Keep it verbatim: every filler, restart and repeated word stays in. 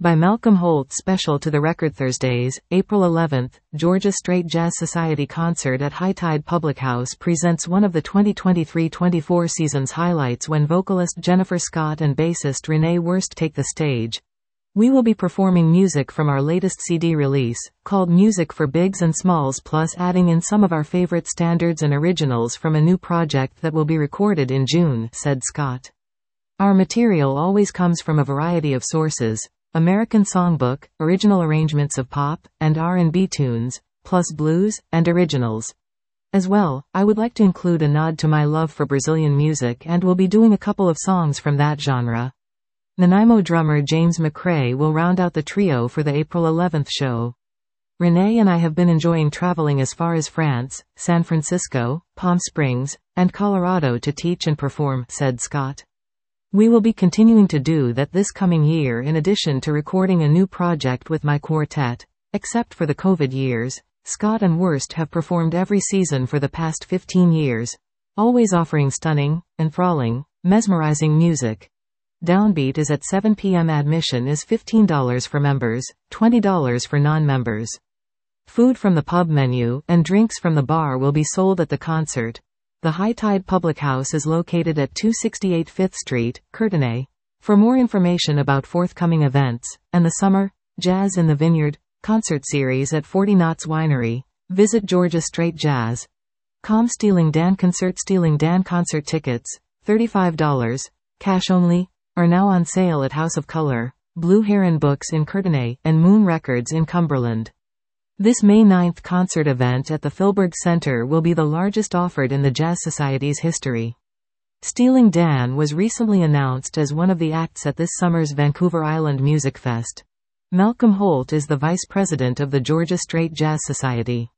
by Malcolm Holt. Special to the record. Thursdays, April eleventh, Georgia Strait Jazz Society concert at High Tide Public House presents one of the twenty twenty-three twenty-four season's highlights when vocalist Jennifer Scott and bassist Renee Wurst take the stage. We will be performing music from our latest C D release, called Music for Bigs and Smalls, plus adding in some of our favorite standards and originals from a new project that will be recorded in June, said Scott. Our material always comes from a variety of sources: American Songbook, original arrangements of pop and R and B tunes, plus blues and originals. As well, I would like to include a nod to my love for Brazilian music and will be doing a couple of songs from that genre. Nanaimo drummer James McRae will round out the trio for the April eleventh show. Renee and I have been enjoying traveling as far as France, San Francisco, Palm Springs, and Colorado to teach and perform, said Scott. We will be continuing to do that this coming year in addition to recording a new project with my quartet. Except for the COVID years, Scott and Wurst have performed every season for the past fifteen years, always offering stunning, enthralling, mesmerizing music. Downbeat is at seven p m Admission is fifteen dollars for members, twenty dollars for non-members. Food from the pub menu and drinks from the bar will be sold at the concert. The High Tide Public House is located at two sixty-eight Fifth Street, Courtenay. For more information about forthcoming events, and the Summer Jazz in the Vineyard concert series at forty Knots Winery, visit Georgia Strait Jazz dot com. Stealing Dan Concert. Stealing Dan concert tickets, thirty-five dollars, cash only, are now on sale at House of Color, Blue Heron Books in Courtenay, and Moon Records in Cumberland. This May ninth concert event at the Philburg Center will be the largest offered in the Jazz Society's history. Stealing Dan was recently announced as one of the acts at this summer's Vancouver Island Music Fest. Malcolm Holt is the vice president of the Georgia Strait Jazz Society.